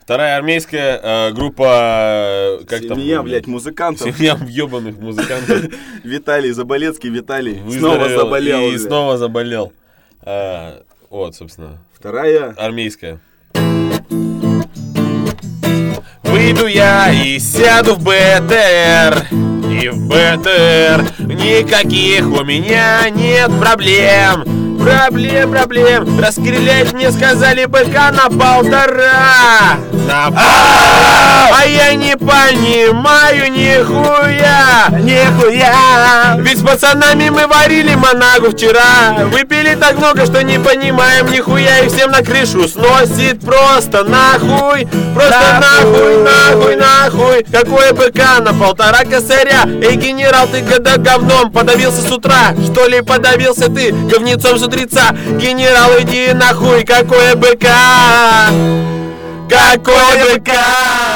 Вторая армейская группа... Семья, блядь, музыкантов. Семья ебаных музыкантов. Виталий Заболецкий, снова заболел. И снова заболел. Вот, собственно. Вторая армейская. Выйду я и сяду в БТР. И в БТР никаких у меня нет проблем. Проблем. Расстрелять мне сказали быка на 1,5. А я не понимаю нихуя. Ведь с пацанами мы варили манагу вчера. Выпили так много, что не понимаем нихуя. И всем на крышу сносит просто нахуй. Просто нахуй. Какое быка на 1,5 косаря. Эй, генерал, ты когда говном подавился с утра? Что ли подавился ты говнецом с утреца? Генерал, иди нахуй, какое быка? Какое быка?